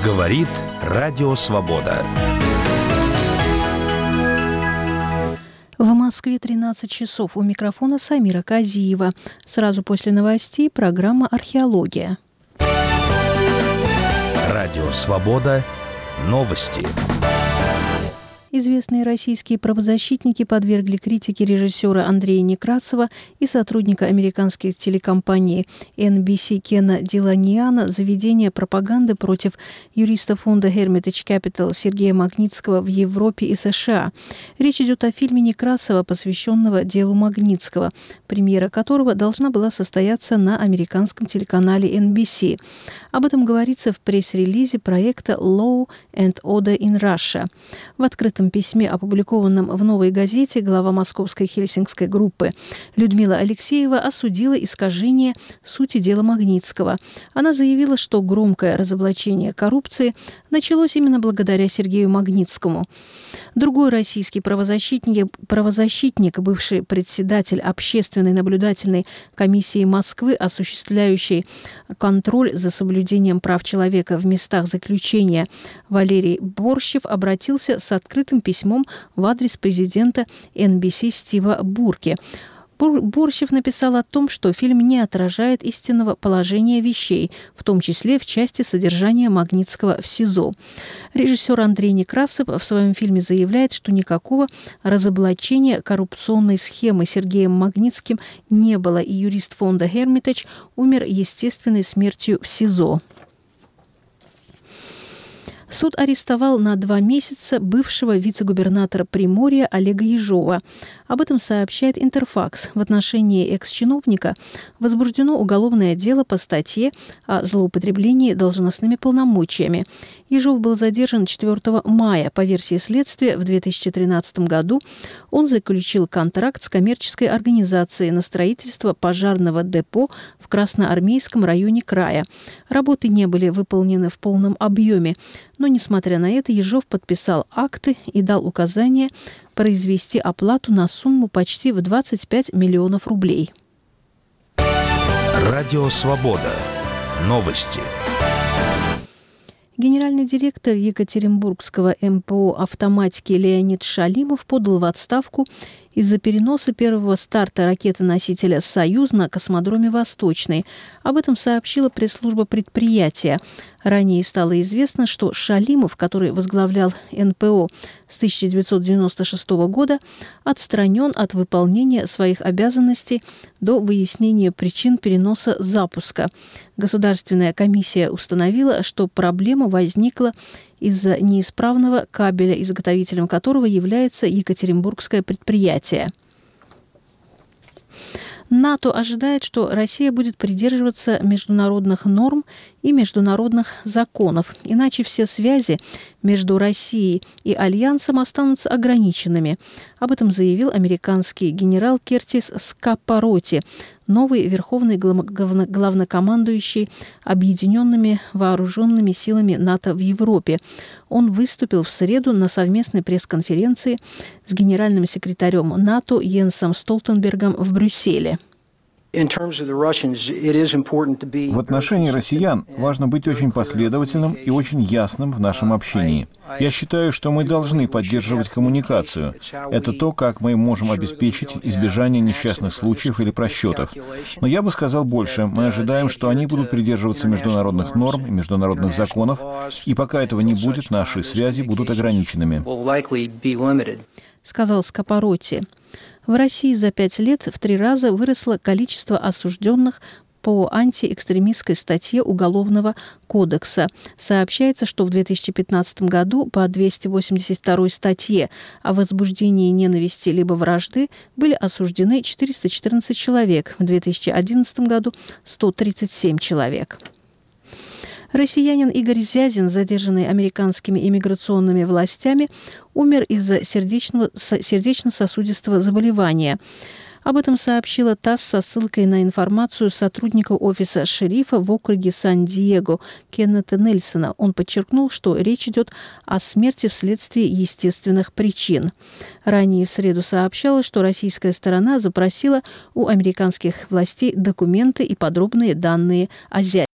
Говорит Радио Свобода. В Москве 13 часов. У микрофона Самира Казиева. Сразу после новостей программа «Археология». Радио Свобода. Новости. Известные российские правозащитники подвергли критике режиссера Андрея Некрасова и сотрудника американской телекомпании NBC Кена Диланиана за ведение пропаганды против юриста фонда Hermitage Capital Сергея Магнитского в Европе и США. Речь идет о фильме Некрасова, посвященного делу Магнитского, премьера которого должна была состояться на американском телеканале NBC. Об этом говорится в пресс-релизе проекта Law and Order in Russia. В открытом письме, опубликованном в «Новой газете», глава московской хельсинкской группы Людмила Алексеева осудила искажение сути дела Магнитского. Она заявила, что громкое разоблачение коррупции началось именно благодаря Сергею Магнитскому. Другой российский правозащитник, бывший председатель Общественной наблюдательной комиссии Москвы, осуществляющий контроль за соблюдением прав человека в местах заключения, Валерий Борщев, обратился с открытым письмом в адрес президента NBC Стива Бурки. Борщев написал о том, что фильм не отражает истинного положения вещей, в том числе в части содержания Магнитского в СИЗО. Режиссер Андрей Некрасов в своем фильме заявляет, что никакого разоблачения коррупционной схемы Сергеем Магнитским не было, и юрист фонда Hermitage умер естественной смертью в СИЗО. Суд арестовал на 2 месяца бывшего вице-губернатора Приморья Олега Ежова. Об этом сообщает Интерфакс. В отношении экс-чиновника возбуждено уголовное дело по статье о злоупотреблении должностными полномочиями. Ежов был задержан 4 мая. По версии следствия, в 2013 году он заключил контракт с коммерческой организацией на строительство пожарного депо в Красноармейском районе края. Работы не были выполнены в полном объеме, но, несмотря на это, Ежов подписал акты и дал указание произвести оплату на сумму почти в 25 миллионов рублей. Радио Свобода. Новости. Генеральный директор Екатеринбургского МПО «Автоматики» Леонид Шалимов подал в отставку из-за переноса первого старта ракеты-носителя «Союз» на космодроме «Восточный». Об этом сообщила пресс-служба предприятия. Ранее стало известно, что Шалимов, который возглавлял НПО с 1996 года, отстранен от выполнения своих обязанностей до выяснения причин переноса запуска. Государственная комиссия установила, что проблема возникла из-за неисправного кабеля, изготовителем которого является екатеринбургское предприятие. НАТО ожидает, что Россия будет придерживаться международных норм и международных законов, иначе все связи между Россией и Альянсом останутся ограниченными. Об этом заявил американский генерал Кертис Скапароти, новый верховный главнокомандующий Объединенными вооруженными силами НАТО в Европе. Он выступил в среду на совместной пресс-конференции с генеральным секретарем НАТО Йенсом Столтенбергом в Брюсселе. В отношении россиян важно быть очень последовательным и очень ясным в нашем общении. Я считаю, что мы должны поддерживать коммуникацию. Это то, как мы можем обеспечить избежание несчастных случаев или просчетов. Но я бы сказал больше. Мы ожидаем, что они будут придерживаться международных норм и международных законов, и пока этого не будет, наши связи будут ограниченными, сказал Скапароти. В России за 5 лет в 3 раза выросло количество осужденных по антиэкстремистской статье Уголовного кодекса. Сообщается, что в 2015 году по 282 статье о возбуждении ненависти либо вражды были осуждены 414 человек, в 2011 году 137 человек. Россиянин Игорь Зязин, задержанный американскими иммиграционными властями, умер из-за сердечно-сосудистого заболевания. Об этом сообщила ТАСС со ссылкой на информацию сотрудника офиса шерифа в округе Сан-Диего Кеннета Нельсона. Он подчеркнул, что речь идет о смерти вследствие естественных причин. Ранее в среду сообщалось, что российская сторона запросила у американских властей документы и подробные данные о Зязине.